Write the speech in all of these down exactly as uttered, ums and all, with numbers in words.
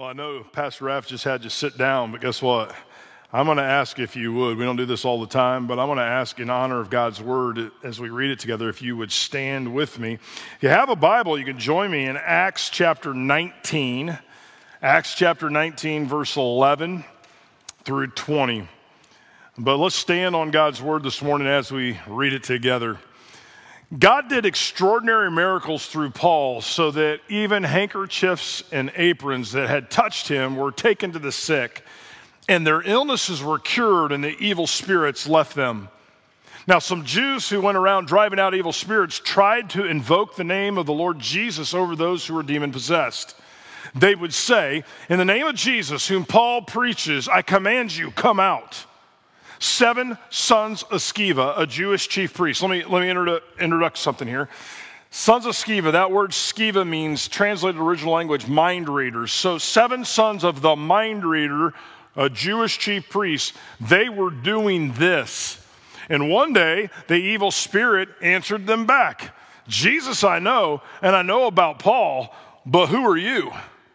Well, I know Pastor Raff just had you sit down, but guess what? I'm going to ask if you would. We don't do this all the time, but I'm going to ask in honor of God's word as we read it together, if you would stand with me. If you have a Bible, you can join me in Acts chapter nineteen. Acts chapter nineteen, verse eleven through twenty. But let's stand on God's word this morning as we read it together. God did extraordinary miracles through Paul so that even handkerchiefs and aprons that had touched him were taken to the sick, and their illnesses were cured and the evil spirits left them. Now, some Jews who went around driving out evil spirits tried to invoke the name of the Lord Jesus over those who were demon-possessed. They would say, "In the name of Jesus, whom Paul preaches, I command you, come out." Seven sons of Sceva, a Jewish chief priest. Let me, let me introdu- introduce something here. Sons of Sceva, that word Sceva means, translated original language, mind readers. So seven sons of the mind reader, a Jewish chief priest, they were doing this. And one day, the evil spirit answered them back. "Jesus I know, and I know about Paul, but who are you?"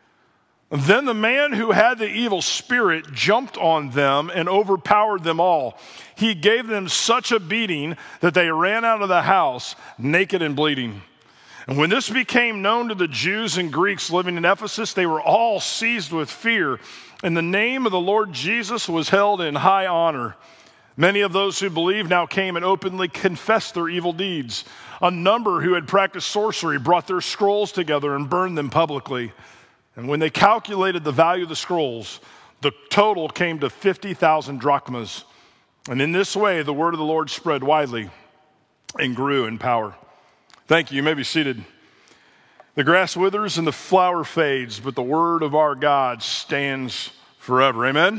Then the man who had the evil spirit jumped on them and overpowered them all. He gave them such a beating that they ran out of the house naked and bleeding. And when this became known to the Jews and Greeks living in Ephesus, they were all seized with fear, and the name of the Lord Jesus was held in high honor. Many of those who believed now came and openly confessed their evil deeds. A number who had practiced sorcery brought their scrolls together and burned them publicly. And when they calculated the value of the scrolls, the total came to fifty thousand drachmas. And in this way, the word of the Lord spread widely and grew in power. Thank you. You may be seated. The grass withers and the flower fades, but the word of our God stands forever. Amen?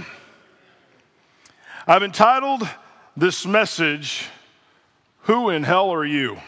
I've entitled this message, "Who in Hell Are You?"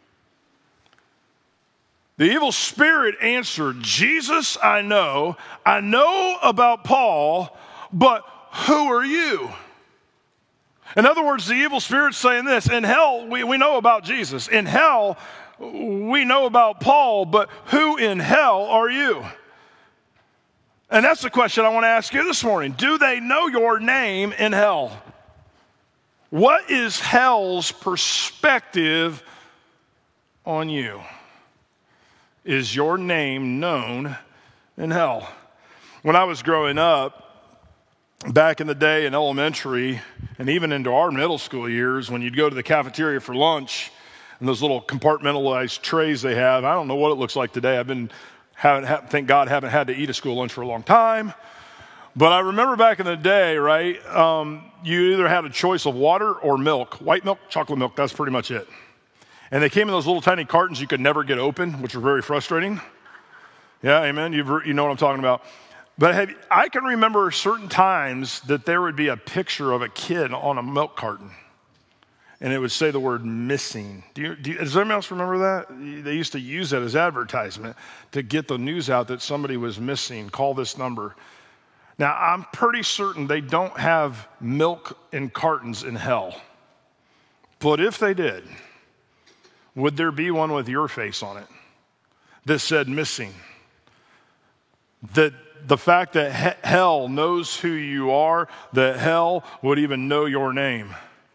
The evil spirit answered, "Jesus I know, I know about Paul, but who are you?" In other words, the evil spirit's saying this: in hell, we, we know about Jesus. In hell, we know about Paul, but who in hell are you? And that's the question I want to ask you this morning. Do they know your name in hell? What is hell's perspective on you? Is your name known in hell? When I was growing up, back in the day in elementary, and even into our middle school years, when you'd go to the cafeteria for lunch, and those little compartmentalized trays they have, I don't know what it looks like today. I've been, haven't, thank God, haven't had to eat a school lunch for a long time. But I remember back in the day, right, um, you either had a choice of water or milk. White milk, chocolate milk, that's pretty much it. And they came in those little tiny cartons you could never get open, which were very frustrating. Yeah, amen. You've, you know what I'm talking about. But have, I can remember certain times that there would be a picture of a kid on a milk carton, and it would say the word "missing." Do you, do you, does anyone else remember that? They used to use that as advertisement to get the news out that somebody was missing. Call this number. Now, I'm pretty certain they don't have milk in cartons in hell. But if they did, would there be one with your face on it that said "missing"? That the fact that he- hell knows who you are, that hell would even know your name.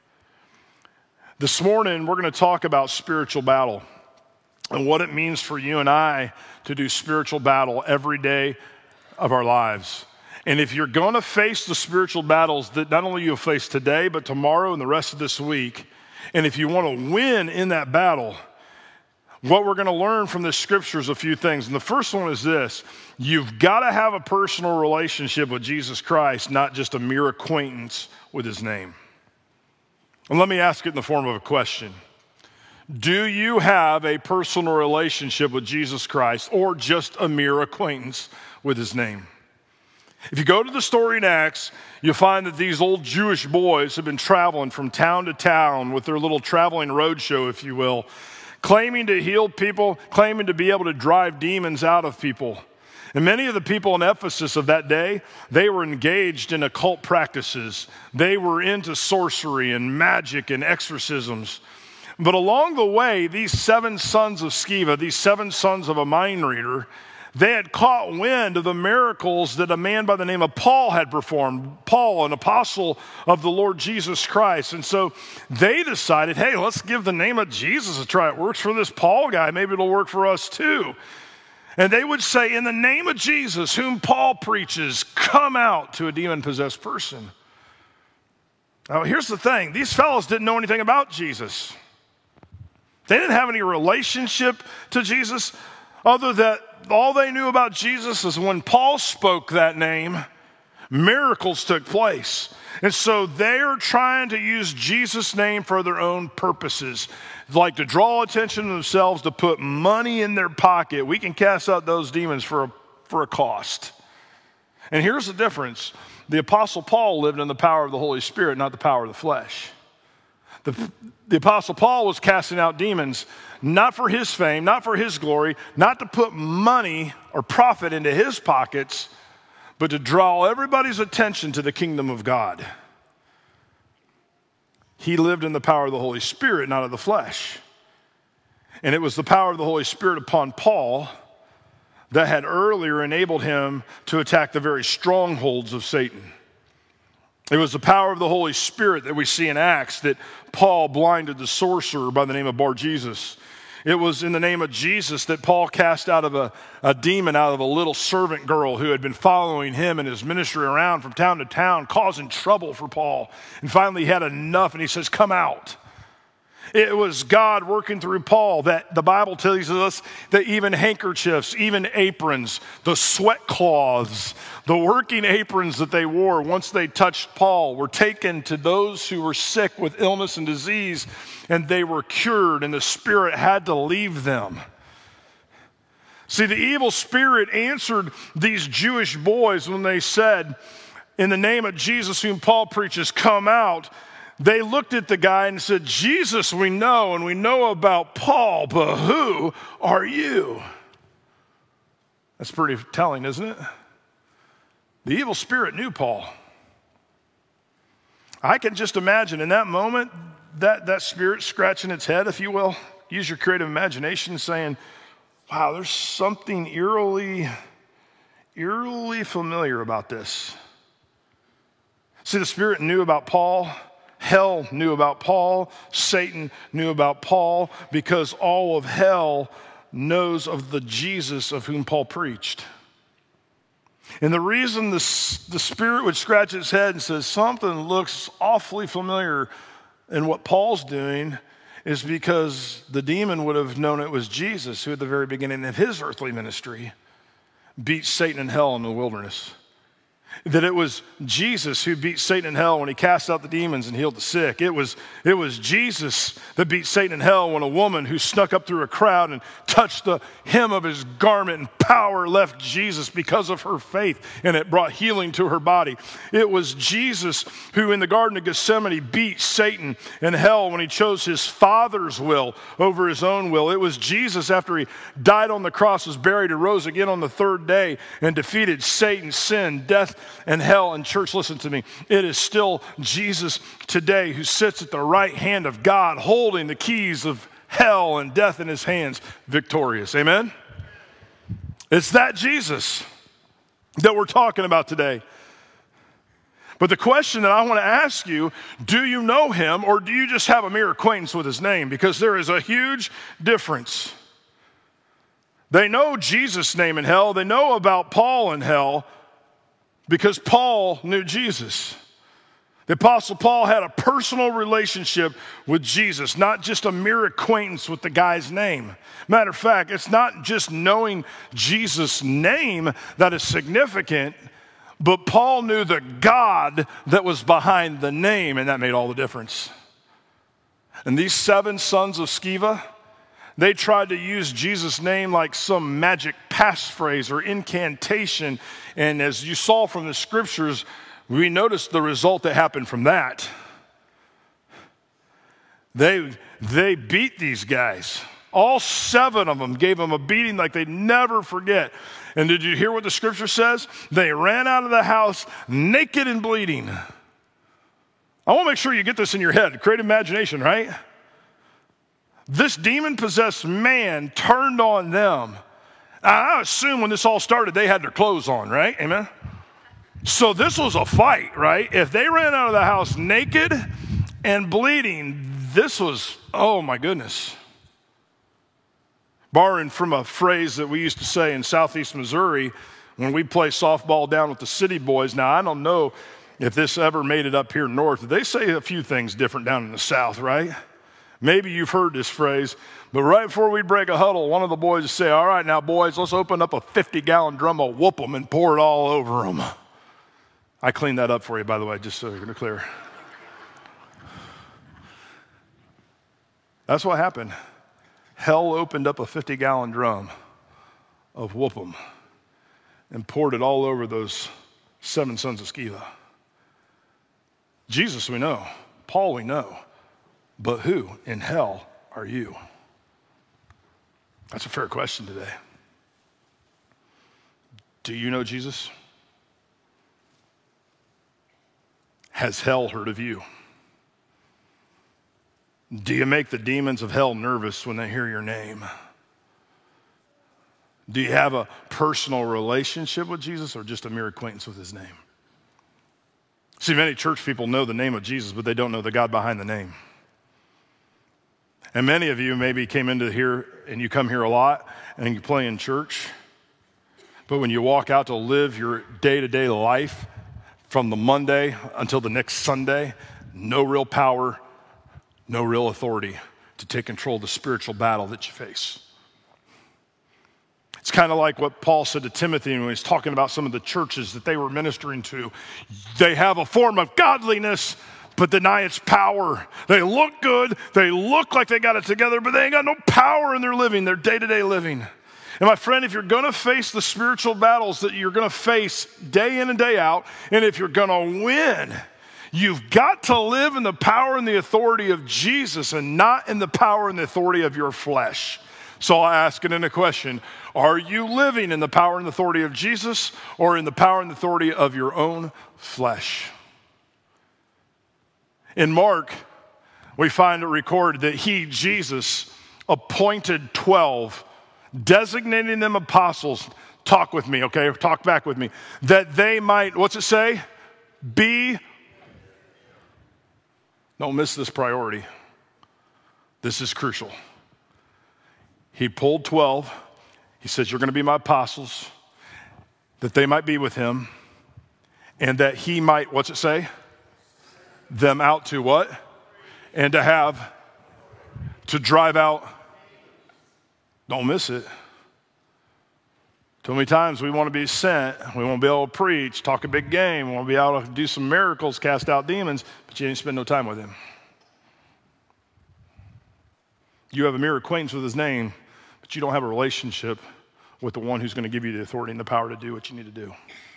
This morning, we're going to talk about spiritual battle and what it means for you and I to do spiritual battle every day of our lives. And if you're going to face the spiritual battles that not only you'll face today, but tomorrow and the rest of this week, and if you want to win in that battle, what we're going to learn from this scripture is a few things. And the first one is this: you've got to have a personal relationship with Jesus Christ, not just a mere acquaintance with his name. And let me ask it in the form of a question. Do you have a personal relationship with Jesus Christ, or just a mere acquaintance with his name? If you go to the story in Acts, you'll find that these old Jewish boys have been traveling from town to town with their little traveling roadshow, if you will, claiming to heal people, claiming to be able to drive demons out of people. And many of the people in Ephesus of that day, they were engaged in occult practices. They were into sorcery and magic and exorcisms. But along the way, these seven sons of Sceva, these seven sons of a mind reader, They had caught wind of the miracles that a man by the name of Paul had performed. Paul, an apostle of the Lord Jesus Christ. And so they decided, hey, let's give the name of Jesus a try. It works for this Paul guy. Maybe it'll work for us too. And they would say, in the name of Jesus, whom Paul preaches, come out, to a demon-possessed person. Now, here's the thing. These fellows didn't know anything about Jesus. They didn't have any relationship to Jesus, other than all they knew about Jesus is when Paul spoke that name, miracles took place. And so they're trying to use Jesus' name for their own purposes, like to draw attention to themselves, to put money in their pocket. We can cast out those demons for a, for a cost. And here's the difference. The Apostle Paul lived in the power of the Holy Spirit, not the power of the flesh. The, the Apostle Paul was casting out demons, not for his fame, not for his glory, not to put money or profit into his pockets, but to draw everybody's attention to the kingdom of God. He lived in the power of the Holy Spirit, not of the flesh. And it was the power of the Holy Spirit upon Paul that had earlier enabled him to attack the very strongholds of Satan. It was the power of the Holy Spirit that we see in Acts that Paul blinded the sorcerer by the name of Bar-Jesus. It was in the name of Jesus that Paul cast out of a, a demon out of a little servant girl who had been following him and his ministry around from town to town, causing trouble for Paul. And finally he had enough and he says, come out. It was God working through Paul that the Bible tells us that even handkerchiefs, even aprons, the sweat cloths, the working aprons that they wore once they touched Paul were taken to those who were sick with illness and disease, and they were cured, and the spirit had to leave them. See, the evil spirit answered these Jewish boys when they said, in the name of Jesus whom Paul preaches, come out. They looked at the guy and said, Jesus we know, and we know about Paul, but who are you? That's pretty telling, isn't it? The evil spirit knew Paul. I can just imagine in that moment, that, that spirit scratching its head, if you will, use your creative imagination, saying, wow, there's something eerily, eerily familiar about this. See, the spirit knew about Paul. Hell knew about Paul. Satan knew about Paul because all of hell knows of the Jesus of whom Paul preached. And the reason the, the spirit would scratch its head and says something looks awfully familiar in what Paul's doing is because the demon would have known it was Jesus who at the very beginning of his earthly ministry beat Satan in hell in the wilderness. That it was Jesus who beat Satan in hell when he cast out the demons and healed the sick. It was, it was Jesus that beat Satan in hell when a woman who snuck up through a crowd and touched the hem of his garment and power left Jesus because of her faith, and it brought healing to her body. It was Jesus who in the Garden of Gethsemane beat Satan in hell when he chose his Father's will over his own will. It was Jesus after he died on the cross, was buried, and rose again on the third day and defeated Satan, sin, death, and hell. And church, listen to me. It is still Jesus today who sits at the right hand of God, holding the keys of hell and death in his hands, victorious. Amen? It's that Jesus that we're talking about today. But the question that I want to ask you, do you know him or do you just have a mere acquaintance with his name? Because there is a huge difference. They know Jesus' name in hell. They know about Paul in hell, because Paul knew Jesus. The Apostle Paul had a personal relationship with Jesus, not just a mere acquaintance with the guy's name. Matter of fact, it's not just knowing Jesus' name that is significant, but Paul knew the God that was behind the name, and that made all the difference. And these seven sons of Sceva, they tried to use Jesus' name like some magic passphrase or incantation. And as you saw from the scriptures, we noticed the result that happened from that. They, they beat these guys. All seven of them gave them a beating like they'd never forget. And did you hear what the scripture says? They ran out of the house naked and bleeding. I want to make sure you get this in your head. Creative imagination, right? This demon-possessed man turned on them I assume when this all started, they had their clothes on, right? Amen? So this was a fight, right? If they ran out of the house naked and bleeding, this was, oh my goodness. Borrowing from a phrase that we used to say in Southeast Missouri when we play softball down with the city boys. Now, I don't know if this ever made it up here north. They say a few things different down in the south, right? Maybe you've heard this phrase, but right before we'd break a huddle, one of the boys would say, all right, now, boys, let's open up a fifty-gallon drum of whoop 'em and pour it all over them. I cleaned that up for you, by the way, just so you're clear. That's what happened. Hell opened up a fifty-gallon drum of whoop 'em and poured it all over those seven sons of Sceva. Jesus we know, Paul we know, but who in hell are you? That's a fair question today. Do you know Jesus? Has hell heard of you? Do you make the demons of hell nervous when they hear your name? Do you have a personal relationship with Jesus or just a mere acquaintance with his name? See, many church people know the name of Jesus, but they don't know the God behind the name. And many of you maybe came into here and you come here a lot and you play in church, but when you walk out to live your day-to-day life from the Monday until the next Sunday, no real power, no real authority to take control of the spiritual battle that you face. It's kind of like what Paul said to Timothy when he was talking about some of the churches that they were ministering to. They have a form of godliness, but deny its power. They look good, they look like they got it together, but they ain't got no power in their living, their day-to-day living. And my friend, if you're going to face the spiritual battles that you're going to face day in and day out, and if you're going to win, you've got to live in the power and the authority of Jesus and not in the power and the authority of your flesh. So I ask it in a question, are you living in the power and authority of Jesus or in the power and authority of your own flesh? In Mark, we find it recorded that he, Jesus, appointed twelve, designating them apostles. Talk with me, okay? Talk back with me. That they might, what's it say? Be. Don't miss this priority. This is crucial. He pulled twelve. He says, you're going to be my apostles, that they might be with him, and that he might, what's it say? Them out to what? And to have, to drive out. Don't miss it. Too many times we want to be sent, we want to be able to preach, talk a big game, we want to be able to do some miracles, cast out demons, but you didn't spend no time with him. You have a mere acquaintance with his name, but you don't have a relationship with the one who's going to give you the authority and the power to do what you need to do.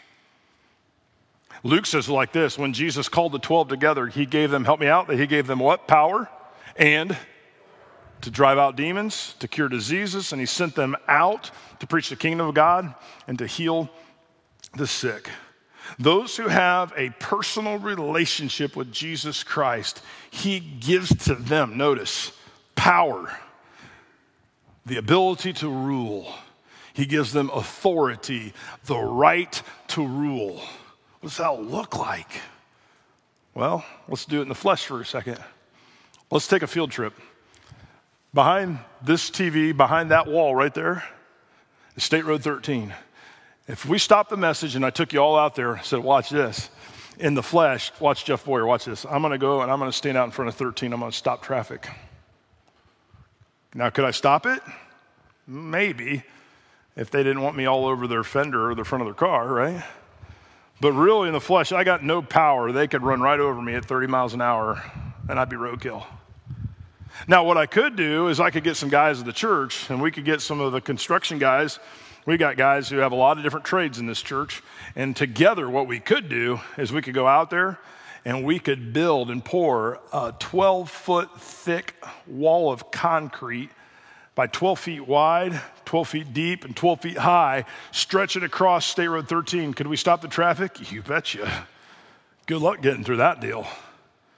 Luke says it like this, when Jesus called the twelve together, he gave them, help me out, he gave them what? Power and to drive out demons, to cure diseases, and he sent them out to preach the kingdom of God and to heal the sick. Those who have a personal relationship with Jesus Christ, he gives to them, notice, power, the ability to rule. He gives them authority, the right to rule. What does that look like? Well, let's do it in the flesh for a second. Let's take a field trip. Behind this T V, behind that wall right there, is State Road thirteen. If we stopped the message and I took you all out there and said, watch this, in the flesh, watch Jeff Boyer, watch this. I'm going to go and I'm going to stand out in front of thirteen. I'm going to stop traffic. Now, could I stop it? Maybe, if they didn't want me all over their fender or the front of their car, right? But really, in the flesh, I got no power. They could run right over me at thirty miles an hour, and I'd be roadkill. Now, what I could do is I could get some guys at the church, and we could get some of the construction guys. We got guys who have a lot of different trades in this church, and together what we could do is we could go out there, and we could build and pour a twelve-foot thick wall of concrete by twelve feet wide, twelve feet deep, and twelve feet high, stretch it across State Road thirteen. Could we stop the traffic? You betcha. Good luck getting through that deal.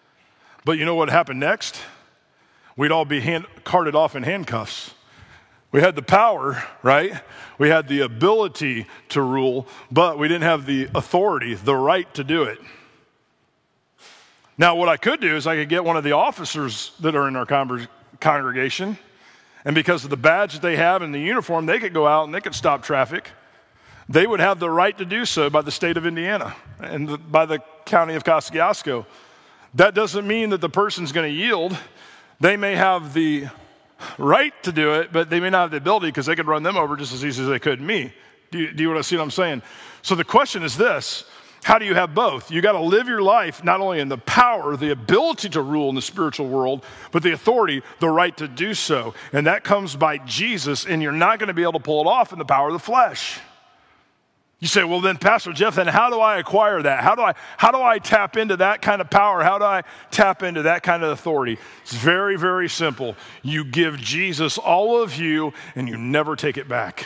But you know what happened next? We'd all be hand, carted off in handcuffs. We had the power, right? We had the ability to rule, but we didn't have the authority, the right to do it. Now, what I could do is I could get one of the officers that are in our con- congregation, and because of the badge that they have and the uniform, they could go out and they could stop traffic. They would have the right to do so by the state of Indiana and the, by the county of Kosciuszko. That doesn't mean that the person's going to yield. They may have the right to do it, but they may not have the ability because they could run them over just as easy as they could me. Do you, do you see what I'm saying? So the question is this: how do you have both? You got to live your life not only in the power, the ability to rule in the spiritual world, but the authority, the right to do so. And that comes by Jesus, and you're not going to be able to pull it off in the power of the flesh. You say, well then, Pastor Jeff, then how do I acquire that? How do I, how do I tap into that kind of power? How do I tap into that kind of authority? It's very, very simple. You give Jesus all of you, and you never take it back.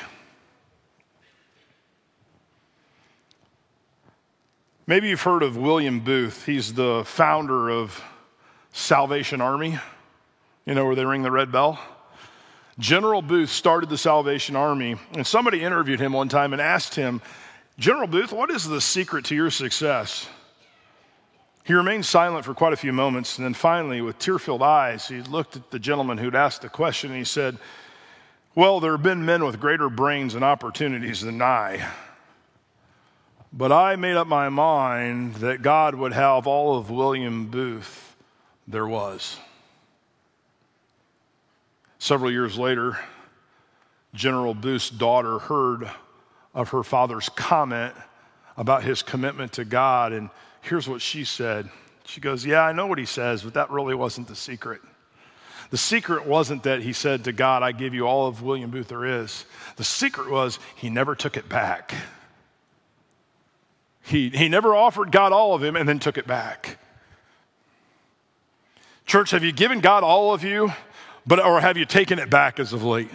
Maybe you've heard of William Booth. He's the founder of Salvation Army, you know, where they ring the red bell. General Booth started the Salvation Army, and somebody interviewed him one time and asked him, General Booth, what is the secret to your success? He remained silent for quite a few moments, and then finally, with tear-filled eyes, he looked at the gentleman who'd asked the question, and he said, well, there have been men with greater brains and opportunities than I, but I made up my mind that God would have all of William Booth there was. Several years later, General Booth's daughter heard of her father's comment about his commitment to God, and here's what she said. She goes, yeah, I know what he says, but that really wasn't the secret. The secret wasn't that he said to God, I give you all of William Booth there is. The secret was he never took it back. He, he never offered God all of him and then took it back. Church, have you given God all of you, but or have you taken it back as of late?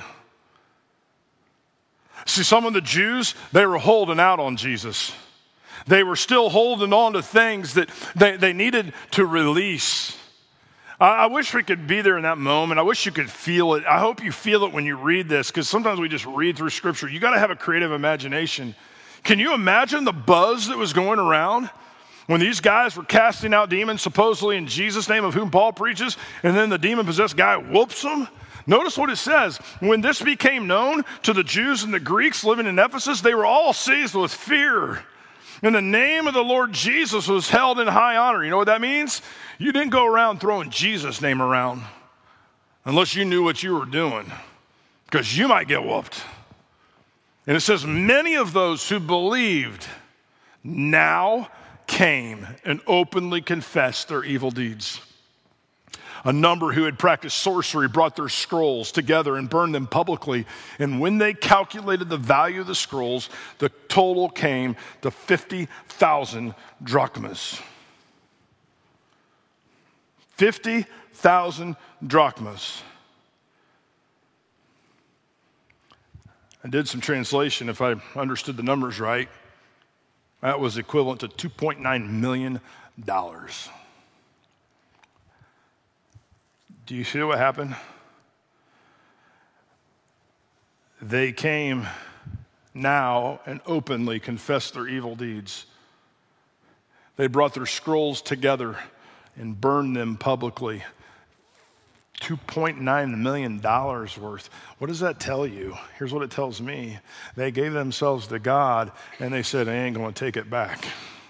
See, some of the Jews, they were holding out on Jesus. They were still holding on to things that they, they needed to release. I, I wish we could be there in that moment. I wish you could feel it. I hope you feel it when you read this, because sometimes we just read through Scripture. You got to have a creative imagination. Can you imagine the buzz that was going around when these guys were casting out demons, supposedly in Jesus' name, of whom Paul preaches, and then the demon-possessed guy whoops them? Notice what it says. When this became known to the Jews and the Greeks living in Ephesus, they were all seized with fear. And the name of the Lord Jesus was held in high honor. You know what that means? You didn't go around throwing Jesus' name around unless you knew what you were doing, because you might get whooped. And it says, many of those who believed now came and openly confessed their evil deeds. A number who had practiced sorcery brought their scrolls together and burned them publicly. And when they calculated the value of the scrolls, the total came to fifty thousand drachmas. fifty thousand drachmas. I did some translation. If I understood the numbers right, that was equivalent to two point nine million dollars. Do you see what happened? They came now and openly confessed their evil deeds. They brought their scrolls together and burned them publicly. two point nine million dollars worth. What does that tell you? Here's what it tells me. They gave themselves to God, and they said, I ain't going to take it back.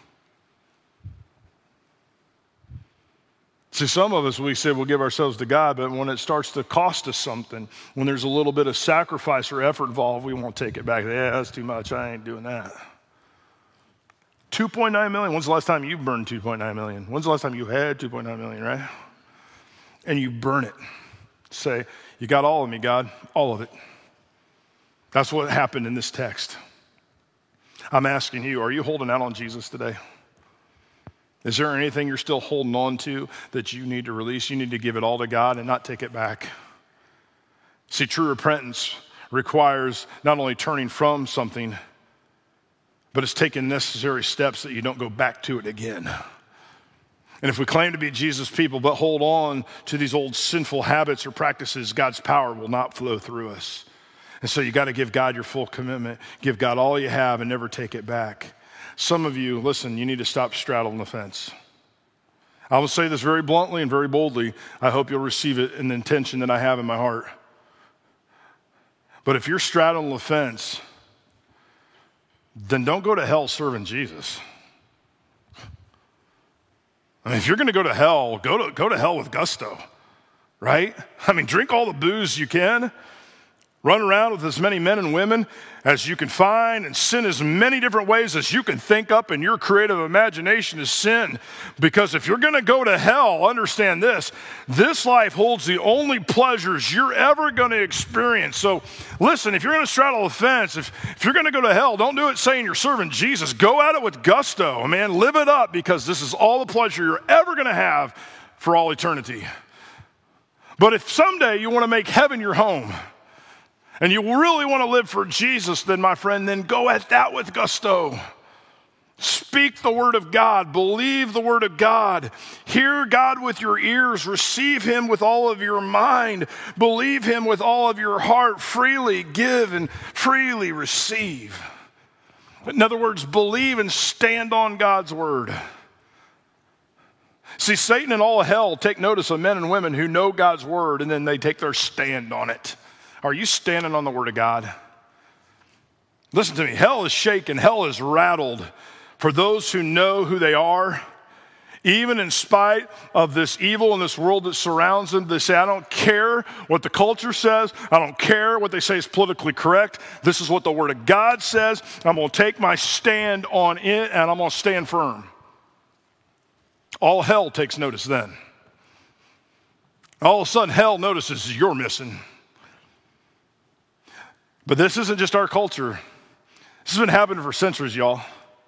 See, some of us, we say we'll give ourselves to God, but when it starts to cost us something, when there's a little bit of sacrifice or effort involved, we won't take it back. Yeah, that's too much. I ain't doing that. two point nine million. When's the last time you burned two point nine million? When's the last time you had two point nine million, right? And you burn it. Say, you got all of me, God, all of it. That's what happened in this text. I'm asking you, are you holding out on Jesus today? Is there anything you're still holding on to that you need to release? You need to give it all to God and not take it back. See, true repentance requires not only turning from something, but it's taking necessary steps that you don't go back to it again. And if we claim to be Jesus' people but hold on to these old sinful habits or practices, God's power will not flow through us. And so you got to give God your full commitment, give God all you have and never take it back. Some of you, listen, you need to stop straddling the fence. I will say this very bluntly and very boldly. I hope you'll receive it in the intention that I have in my heart. But if you're straddling the fence, then don't go to hell serving Jesus. I mean, if you're going to go to hell, go to, go to hell with gusto, right? I mean, drink all the booze you can. Run around with as many men and women as you can find and sin as many different ways as you can think up in your creative imagination to sin. Because if you're going to go to hell, understand this, this life holds the only pleasures you're ever going to experience. So listen, if you're going to straddle the fence, if, if you're going to go to hell, don't do it saying you're serving Jesus. Go at it with gusto, man. Live it up, because this is all the pleasure you're ever going to have for all eternity. But if someday you want to make heaven your home, and you really want to live for Jesus, then my friend, then go at that with gusto. Speak the word of God. Believe the word of God. Hear God with your ears. Receive him with all of your mind. Believe him with all of your heart. Freely give and freely receive. In other words, believe and stand on God's word. See, Satan and all hell take notice of men and women who know God's word, and then they take their stand on it. Are you standing on the word of God? Listen to me. Hell is shaken. Hell is rattled for those who know who they are. Even in spite of this evil in this world that surrounds them, they say, I don't care what the culture says. I don't care what they say is politically correct. This is what the word of God says. I'm going to take my stand on it, and I'm going to stand firm. All hell takes notice then. All of a sudden, hell notices you're missing. But this isn't just our culture. This has been happening for centuries, y'all.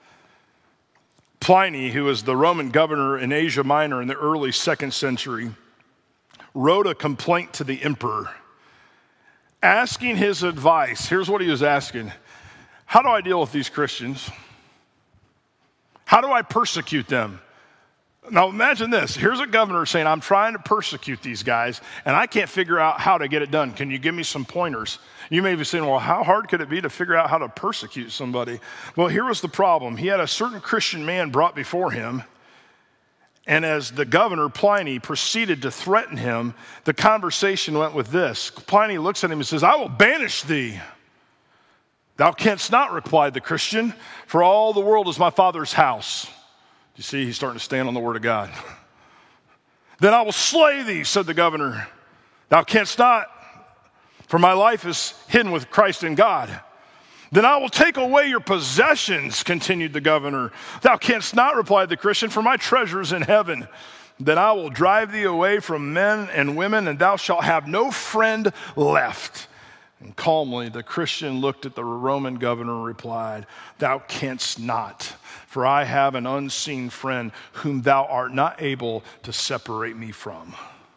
Pliny, who was the Roman governor in Asia Minor in the early second century, wrote a complaint to the emperor, asking his advice. Here's what he was asking. How do I deal with these Christians? How do I persecute them? Now imagine this. Here's a governor saying, I'm trying to persecute these guys, and I can't figure out how to get it done. Can you give me some pointers? You may be saying, well, how hard could it be to figure out how to persecute somebody? Well, here was the problem. He had a certain Christian man brought before him, and as the governor, Pliny, proceeded to threaten him, the conversation went with this. Pliny looks at him and says, I will banish thee. Thou canst not, replied the Christian, for all the world is my Father's house. You see, he's starting to stand on the word of God. Then I will slay thee, said the governor. Thou canst not, for my life is hidden with Christ in God. Then I will take away your possessions, continued the governor. Thou canst not, replied the Christian, for my treasure is in heaven. Then I will drive thee away from men and women, and thou shalt have no friend left. And calmly the Christian looked at the Roman governor and replied, Thou canst not, for I have an unseen friend whom thou art not able to separate me from.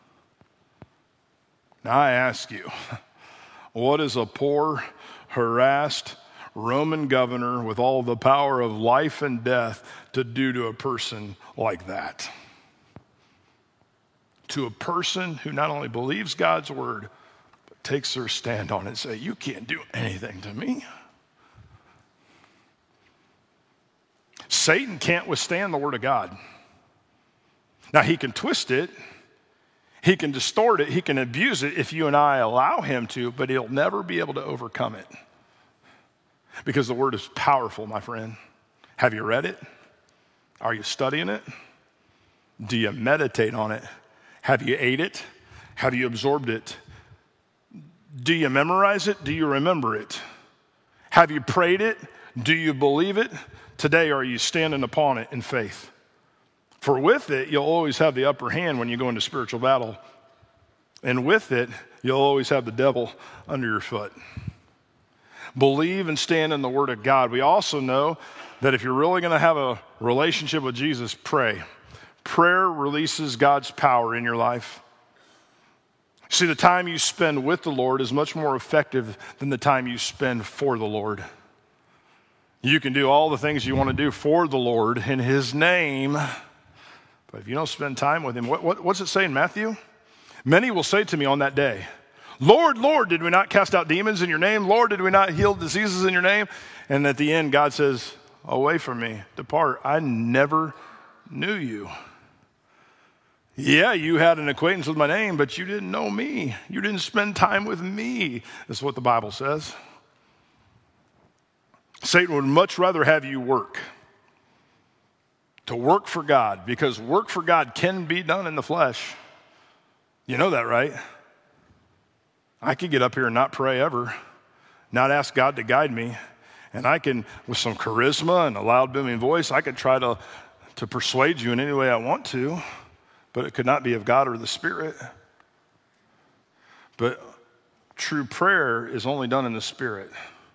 Now I ask you, what is a poor, harassed Roman governor with all the power of life and death to do to a person like that? To a person who not only believes God's word, but takes their stand on it and say, you can't do anything to me. Satan can't withstand the word of God. Now he can twist it, he can distort it, he can abuse it if you and I allow him to, but he'll never be able to overcome it. Because the word is powerful, my friend. Have you read it? Are you studying it? Do you meditate on it? Have you ate it? Have you absorbed it? Do you memorize it? Do you remember it? Have you prayed it? Do you believe it? Today, are you standing upon it in faith? For with it, you'll always have the upper hand when you go into spiritual battle. And with it, you'll always have the devil under your foot. Believe and stand in the word of God. We also know that if you're really going to have a relationship with Jesus, pray. Prayer releases God's power in your life. See, the time you spend with the Lord is much more effective than the time you spend for the Lord. You can do all the things you want to do for the Lord in his name, but if you don't spend time with him, what, what, what's it say in Matthew? Many will say to me on that day, Lord, Lord, did we not cast out demons in your name? Lord, did we not heal diseases in your name? And at the end, God says, away from me, depart. I never knew you. Yeah, you had an acquaintance with my name, but you didn't know me. You didn't spend time with me. That's what the Bible says. Satan would much rather have you work. To work for God, because work for God can be done in the flesh. You know that, right? I could get up here and not pray ever, not ask God to guide me, and I can, with some charisma and a loud booming voice, I could try to, to persuade you in any way I want to, but it could not be of God or the Spirit. But true prayer is only done in the Spirit.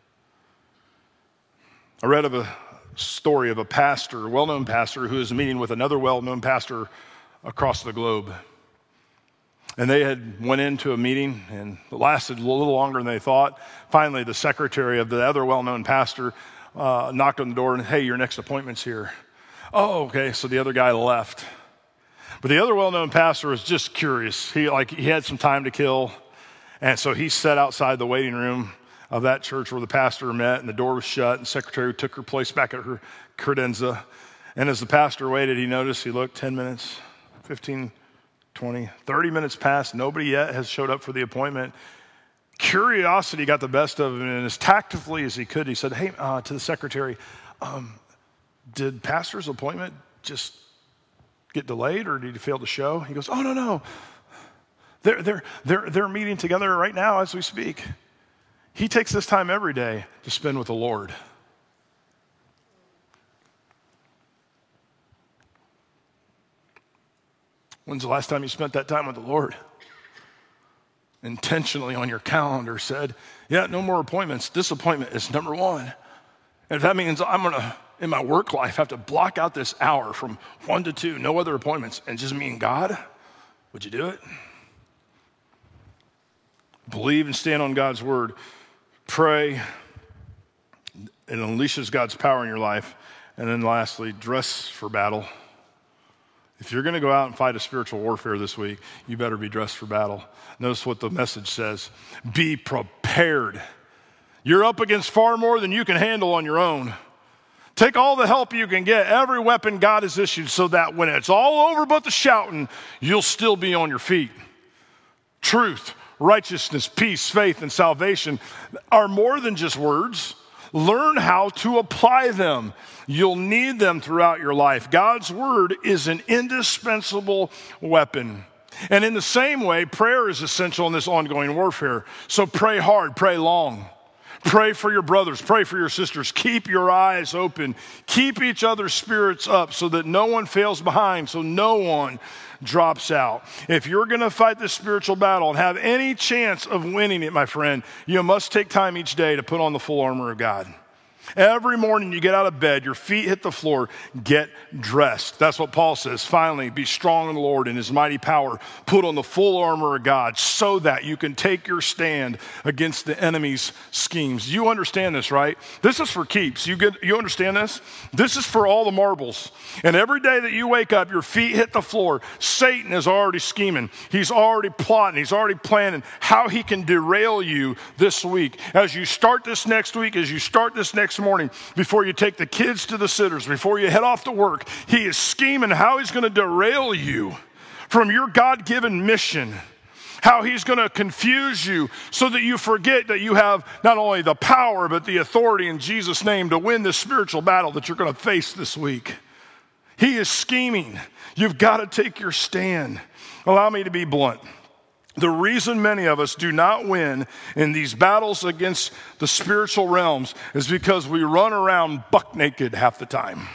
I read of a story of a pastor, a well-known pastor, who was meeting with another well-known pastor across the globe. And they had went into a meeting, and it lasted a little longer than they thought. Finally, the secretary of the other well-known pastor uh, knocked on the door and, hey, your next appointment's here. Oh, okay, so the other guy left. But the other well-known pastor was just curious. He, like, he had some time to kill, and so he sat outside the waiting room of that church where the pastor met, and the door was shut, and the secretary took her place back at her credenza. And as the pastor waited, he noticed, he looked, ten minutes, fifteen, twenty, thirty minutes passed. Nobody yet has showed up for the appointment. Curiosity got the best of him, and as tactfully as he could, he said, hey, uh, to the secretary, um, did pastor's appointment just get delayed, or did he fail to show? He goes, oh, no, no. They're, they're, they're, they're meeting together right now as we speak. He takes this time every day to spend with the Lord. When's the last time you spent that time with the Lord? Intentionally on your calendar said, yeah, no more appointments. This appointment is number one. And if that means I'm going to, in my work life, have to block out this hour from one to two, no other appointments, and just me and God, would you do it? Believe and stand on God's word. Pray. It unleashes God's power in your life. And then lastly, dress for battle. If you're going to go out and fight a spiritual warfare this week, you better be dressed for battle. Notice what the message says. Be prepared. You're up against far more than you can handle on your own. Take all the help you can get, every weapon God has issued, so that when it's all over but the shouting, you'll still be on your feet. Truth, righteousness, peace, faith, and salvation are more than just words. Learn how to apply them. You'll need them throughout your life. God's word is an indispensable weapon. And in the same way, prayer is essential in this ongoing warfare. So pray hard, pray long. Pray for your brothers, pray for your sisters. Keep your eyes open. Keep each other's spirits up so that no one fails behind, so no one drops out. If you're going to fight this spiritual battle and have any chance of winning it, my friend, you must take time each day to put on the full armor of God. Every morning you get out of bed, your feet hit the floor, get dressed. That's what Paul says. Finally, be strong in the Lord and his mighty power. Put on the full armor of God so that you can take your stand against the enemy's schemes. You understand this, right? This is for keeps. You get, you understand this? This is for all the marbles. And every day that you wake up, your feet hit the floor, Satan is already scheming. He's already plotting. He's already planning how he can derail you this week. As you start this next week, as you start this next morning, before you take the kids to the sitters, before you head off to work, he is scheming how he's going to derail you from your God-given mission, how he's going to confuse you so that you forget that you have not only the power but the authority in Jesus' name to win this spiritual battle that you're going to face this week. He is scheming. You've got to take your stand. Allow me to be blunt. The reason many of us do not win in these battles against the spiritual realms is because we run around buck naked half the time.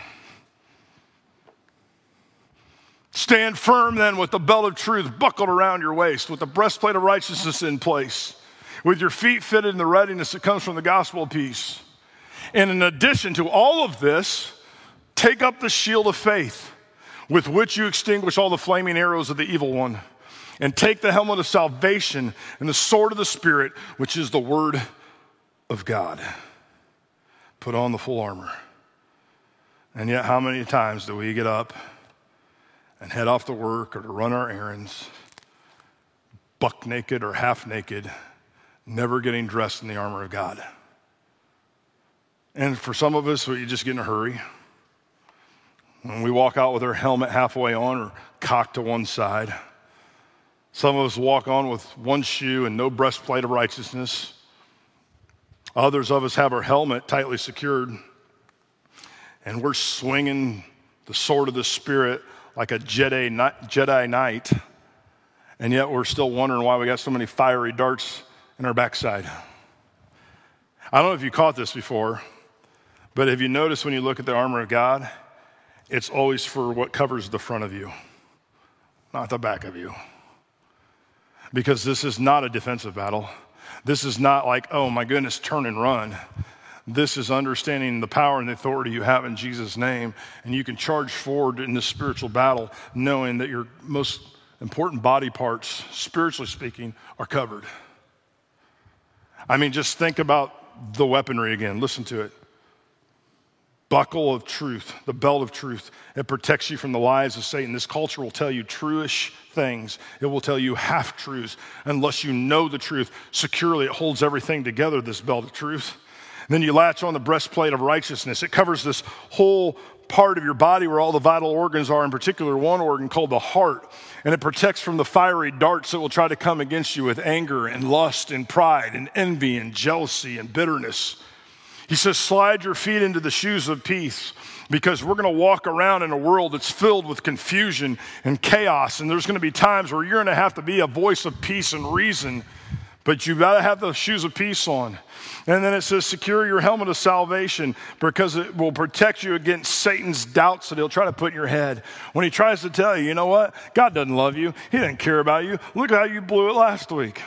Stand firm then with the belt of truth buckled around your waist, with the breastplate of righteousness in place, with your feet fitted in the readiness that comes from the gospel of peace. And in addition to all of this, take up the shield of faith with which you extinguish all the flaming arrows of the evil one. And take the helmet of salvation and the sword of the Spirit, which is the word of God. Put on the full armor. And yet, how many times do we get up and head off to work or to run our errands, buck naked or half naked, never getting dressed in the armor of God. And for some of us, we just get in a hurry. When we walk out with our helmet halfway on or cocked to one side. Some of us walk on with one shoe and no breastplate of righteousness. Others of us have our helmet tightly secured, and we're swinging the sword of the Spirit like a Jedi Jedi Knight, and yet we're still wondering why we got so many fiery darts in our backside. I don't know if you caught this before, but have you noticed when you look at the armor of God, it's always for what covers the front of you, not the back of you. Because this is not a defensive battle. This is not like, oh my goodness, turn and run. This is understanding the power and the authority you have in Jesus' name, and you can charge forward in this spiritual battle knowing that your most important body parts, spiritually speaking, are covered. I mean, just think about the weaponry again. Listen to it. Buckle of truth, the belt of truth. It protects you from the lies of Satan. This culture will tell you true-ish things. It will tell you half-truths unless you know the truth. Securely, it holds everything together, this belt of truth. And then you latch on the breastplate of righteousness. It covers this whole part of your body where all the vital organs are, in particular one organ called the heart. And it protects from the fiery darts that will try to come against you with anger and lust and pride and envy and jealousy and bitterness. He says, slide your feet into the shoes of peace, because we're going to walk around in a world that's filled with confusion and chaos. And there's going to be times where you're going to have to be a voice of peace and reason, but you've got to have the shoes of peace on. And then it says, secure your helmet of salvation, because it will protect you against Satan's doubts that he'll try to put in your head. When he tries to tell you, you know what? God doesn't love you. He didn't care about you. Look how you blew it last week.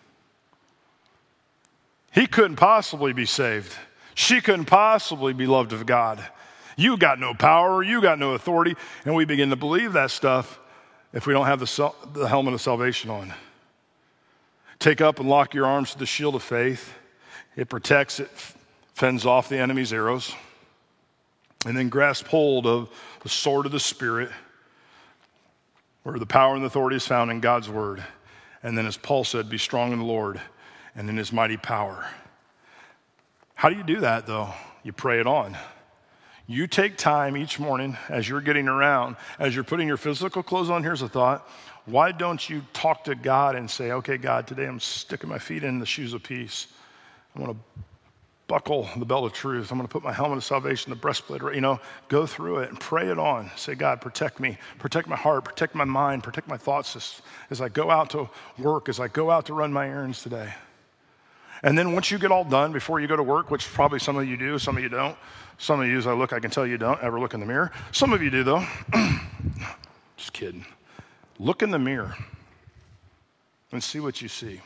He couldn't possibly be saved. She couldn't possibly be loved of God. You got no power, you got no authority, and we begin to believe that stuff if we don't have the, sel- the helmet of salvation on. Take up and lock your arms to the shield of faith. It protects, it fends off the enemy's arrows. And then grasp hold of the sword of the Spirit, where the power and the authority is found in God's word. And then, as Paul said, be strong in the Lord and in his mighty power. How do you do that, though? You pray it on. You take time each morning as you're getting around, as you're putting your physical clothes on. Here's a thought. Why don't you talk to God and say, okay, God, today I'm sticking my feet in the shoes of peace. I'm going to buckle the belt of truth. I'm going to put my helmet of salvation, the breastplate, you know, go through it and pray it on. Say, God, protect me, protect my heart, protect my mind, protect my thoughts as, as I go out to work, as I go out to run my errands today. And then once you get all done, before you go to work, which probably some of you do, some of you don't. Some of you, as I look, I can tell you don't ever look in the mirror. Some of you do, though. Just kidding. Look in the mirror and see what you see.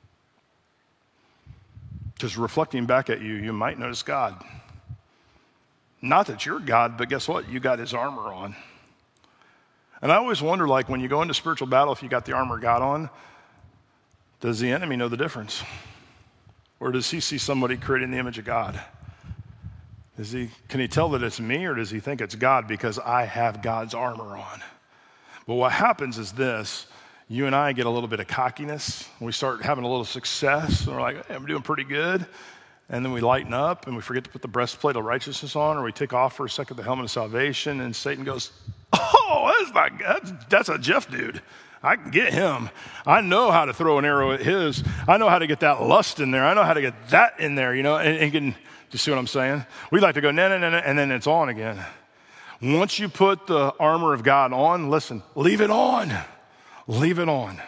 Because reflecting back at you, you might notice God. Not that you're God, but guess what? You got his armor on. And I always wonder, like, when you go into spiritual battle, if you got the armor of God on, does the enemy know the difference? Or does he see somebody created in the image of God? Is he, can he tell that it's me, or does he think it's God because I have God's armor on? But what happens is this. You and I get a little bit of cockiness. We start having a little success. And we're like, hey, I'm doing pretty good. And then we lighten up and we forget to put the breastplate of righteousness on, or we take off for a second the helmet of salvation, and Satan goes, oh, that's, my, that's, that's a Jeff dude. I can get him. I know how to throw an arrow at his. I know how to get that lust in there. I know how to get that in there, you know, and, and can, do you see what I'm saying? We like to go, no, no, no, no, and then it's on again. Once you put the armor of God on, listen, leave it on. Leave it on.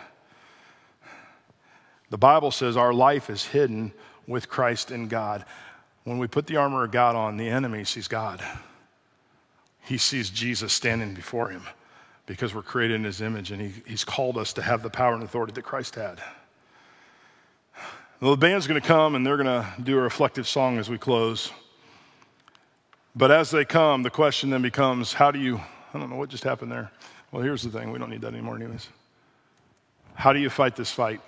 The Bible says our life is hidden with Christ in God. When we put the armor of God on, the enemy sees God. He sees Jesus standing before him, because we're created in his image, and he, he's called us to have the power and authority that Christ had. Well, the band's going to come, and they're going to do a reflective song as we close. But as they come, the question then becomes, how do you, I don't know what just happened there. Well, here's the thing. We don't need that anymore anyways. How do you fight this fight?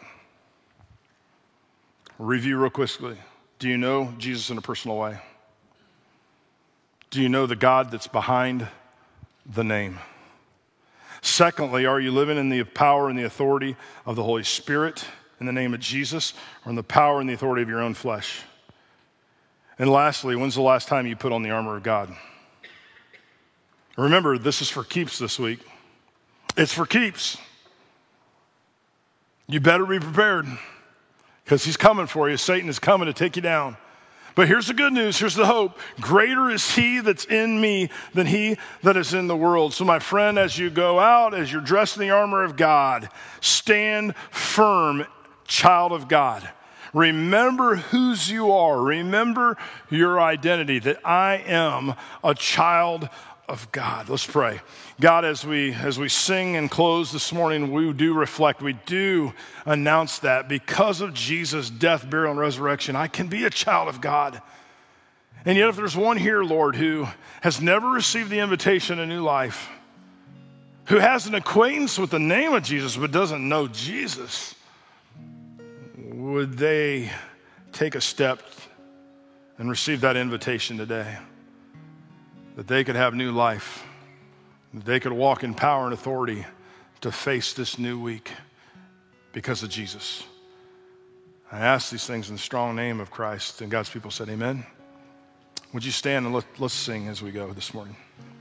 Review real quickly. Do you know Jesus in a personal way? Do you know the God that's behind the name? Secondly, are you living in the power and the authority of the Holy Spirit in the name of Jesus, or in the power and the authority of your own flesh? And lastly, when's the last time you put on the armor of God? Remember, this is for keeps this week. It's for keeps. You better be prepared, because he's coming for you. Satan is coming to take you down. But here's the good news. Here's the hope. Greater is he that's in me than he that is in the world. So my friend, as you go out, as you're dressed in the armor of God, stand firm, child of God. Remember whose you are. Remember your identity, that I am a child of God. Let's pray. God, as we as we sing and close this morning, we do reflect, we do announce that because of Jesus' death, burial, and resurrection, I can be a child of God. And yet if there's one here, Lord, who has never received the invitation to new life, who has an acquaintance with the name of Jesus but doesn't know Jesus, would they take a step and receive that invitation today? That they could have new life, that they could walk in power and authority to face this new week because of Jesus. I ask these things in the strong name of Christ, and God's people said amen. Would you stand and let, let's sing as we go this morning.